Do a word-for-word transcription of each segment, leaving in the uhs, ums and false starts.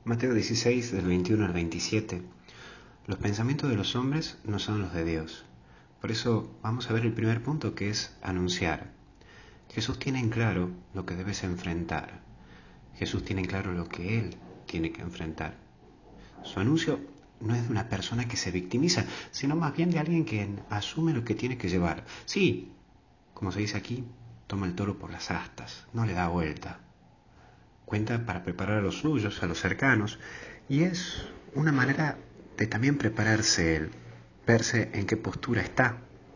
Mateo dieciséis, del veintiuno al veintisiete. Los pensamientos de los hombres no son los de Dios. Por eso vamos a ver el primer punto, que es anunciar. Jesús tiene en claro lo que debes enfrentar. Jesús tiene en claro lo que Él tiene que enfrentar. Su anuncio no es de una persona que se victimiza, sino más bien de alguien que asume lo que tiene que llevar. Sí, como se dice aquí, toma el toro por las astas, no le da vuelta. Cuenta para preparar a los suyos, a los cercanos, y es una manera de también prepararse él, verse en qué postura está.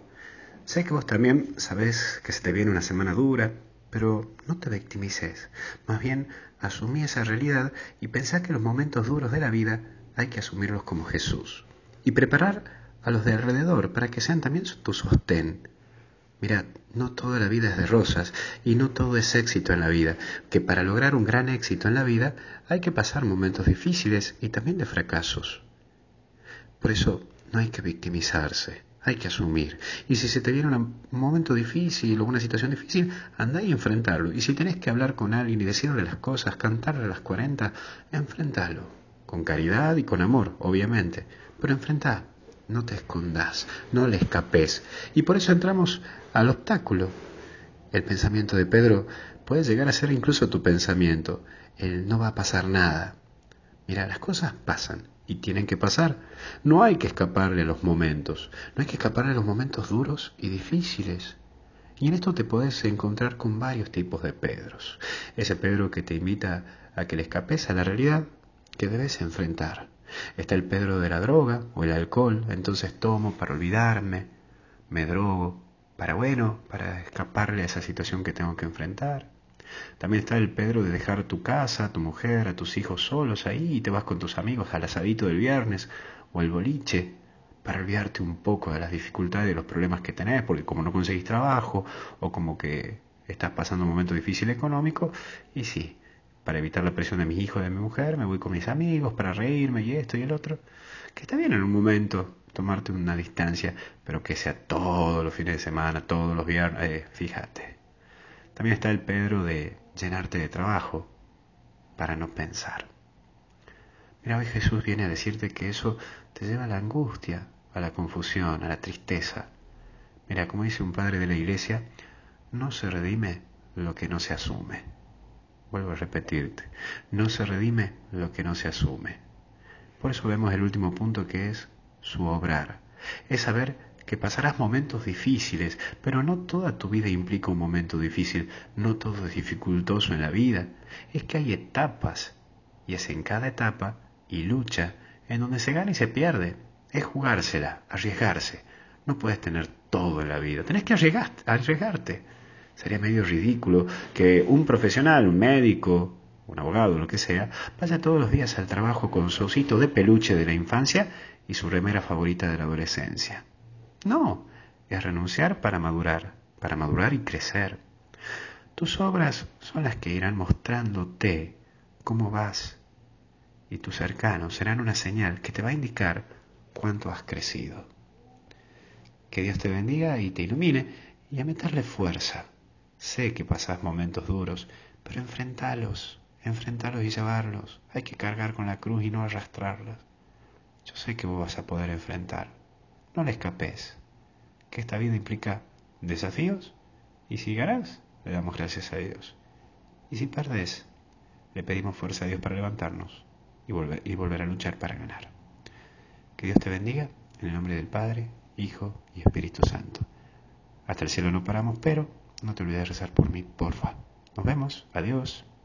Sé que vos también sabés que se te viene una semana dura, pero no te victimices. Más bien, asumí esa realidad y pensá que los momentos duros de la vida hay que asumirlos como Jesús. Y preparar a los de alrededor para que sean también tu sostén. Mirad, no toda la vida es de rosas y no todo es éxito en la vida, que para lograr un gran éxito en la vida hay que pasar momentos difíciles y también de fracasos. Por eso no hay que victimizarse, hay que asumir. Y si se te viene un momento difícil o una situación difícil, andá y enfrentarlo. Y si tenés que hablar con alguien y decirle las cosas, cantarle a las cuarenta, enfrentalo. Con caridad y con amor, obviamente, pero enfrentá. No te escondas, no le escapes. Y por eso entramos al obstáculo. El pensamiento de Pedro puede llegar a ser incluso tu pensamiento. El no va a pasar nada. Mira, las cosas pasan y tienen que pasar. No hay que escaparle a los momentos. No hay que escaparle a los momentos duros y difíciles. Y en esto te podés encontrar con varios tipos de Pedros. Ese Pedro que te invita a que le escapes a la realidad que debes enfrentar. Está el Pedro de la droga o el alcohol, entonces tomo para olvidarme, me drogo, para bueno, para escaparle a esa situación que tengo que enfrentar. También está el Pedro de dejar tu casa, tu mujer, a tus hijos solos ahí y te vas con tus amigos al asadito del viernes o al boliche para olvidarte un poco de las dificultades y de los problemas que tenés, porque como no conseguís trabajo o como que estás pasando un momento difícil económico, y sí, para evitar la presión de mis hijos y de mi mujer, me voy con mis amigos para reírme y esto y el otro. Que está bien en un momento tomarte una distancia, pero que sea todos los fines de semana, todos los viernes, eh, fíjate. También está el Pedro de llenarte de trabajo para no pensar. Mira, hoy Jesús viene a decirte que eso te lleva a la angustia, a la confusión, a la tristeza. Mira, como dice un padre de la iglesia, no se redime lo que no se asume. Vuelvo a repetirte, no se redime lo que no se asume. Por eso vemos el último punto, que es su obrar. Es saber que pasarás momentos difíciles, pero no toda tu vida implica un momento difícil, no todo es dificultoso en la vida. Es que hay etapas, y es en cada etapa y lucha en donde se gana y se pierde. Es jugársela, arriesgarse. No puedes tener todo en la vida, tenés que arriesgarte. Sería medio ridículo que un profesional, un médico, un abogado, lo que sea, vaya todos los días al trabajo con su osito de peluche de la infancia y su remera favorita de la adolescencia. No, es renunciar para madurar, para madurar y crecer. Tus obras son las que irán mostrándote cómo vas, y tus cercanos serán una señal que te va a indicar cuánto has crecido. Que Dios te bendiga y te ilumine, y a meterle fuerza. Sé que pasás momentos duros, pero enfrentalos, enfrentalos y llevarlos. Hay que cargar con la cruz y no arrastrarla. Yo sé que vos vas a poder enfrentar. No le escapes, que esta vida implica desafíos, y si ganás, le damos gracias a Dios. Y si perdés, le pedimos fuerza a Dios para levantarnos y volver, y volver a luchar para ganar. Que Dios te bendiga, en el nombre del Padre, Hijo y Espíritu Santo. Hasta el cielo no paramos, pero no te olvides de rezar por mí, porfa. Nos vemos, adiós.